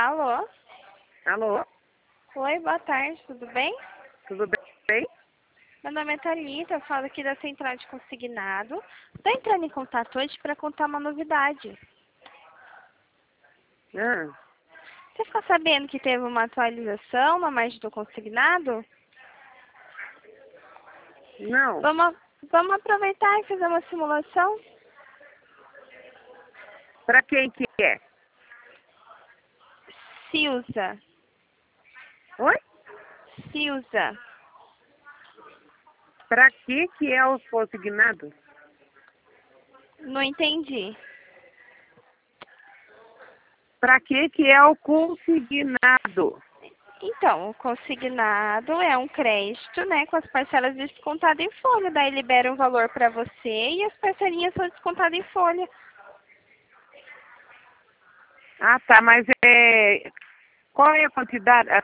Alô? Alô? Oi, boa tarde, tudo bem? Tudo bem? Meu nome é Thalita, eu falo aqui da Central de Consignado. Estou entrando em contato hoje para contar uma novidade. Ah, Você ficou sabendo que teve uma atualização na margem do consignado? não. Vamos aproveitar e fazer uma simulação? Para quem que é? Silza. Oi? Silza. Para que é o consignado? Não entendi. Para que é o consignado? Então, o consignado é um crédito, né, com as parcelas descontadas em folha. Daí libera um valor para você e as parcelinhas são descontadas em folha. Ah, tá, mas qual é a quantidade?